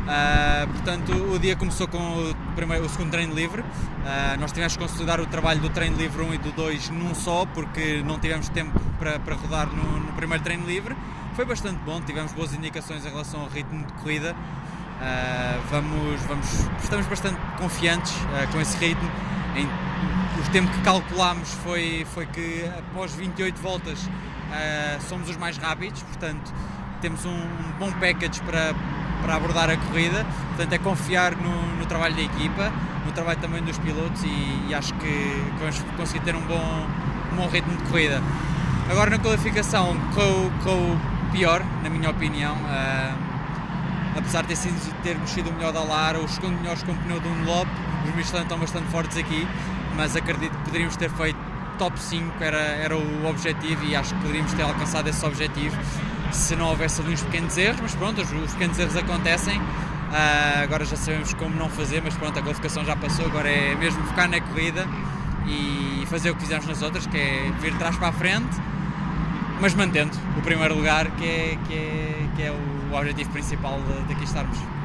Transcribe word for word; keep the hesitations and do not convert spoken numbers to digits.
Uh, portanto, o dia começou com o, primeiro, o segundo treino livre. Uh, nós tivemos que consolidar o trabalho do treino livre um e do dois num só, porque não tivemos tempo para, para rodar no, no primeiro treino livre. Foi bastante bom, tivemos boas indicações em relação ao ritmo de corrida. Uh, vamos, vamos, estamos bastante confiantes uh, com esse ritmo. Em, o tempo que calculámos foi, foi que após vinte e oito voltas uh, somos os mais rápidos, portanto temos um, um bom package para, para abordar a corrida, portanto é confiar no, no trabalho da equipa, no trabalho também dos pilotos e, e acho que vamos conseguir ter um bom, um bom ritmo de corrida. Agora na qualificação correu pior, na minha opinião, uh, apesar de ter, sido, ter sido o melhor da Lara, os segundos melhores com o pneu do Dunlop, os Michelin estão bastante fortes aqui, mas acredito que poderíamos ter feito top cinco, era, era o objetivo e acho que poderíamos ter alcançado esse objetivo se não houvesse ali uns pequenos erros, mas pronto, os, os pequenos erros acontecem, uh, agora já sabemos como não fazer, mas pronto, a qualificação já passou, agora é mesmo focar na corrida e fazer o que fizemos nas outras, que é vir de trás para a frente, mas mantendo o primeiro lugar, que é, que é, que é o objetivo principal de, de aqui estarmos.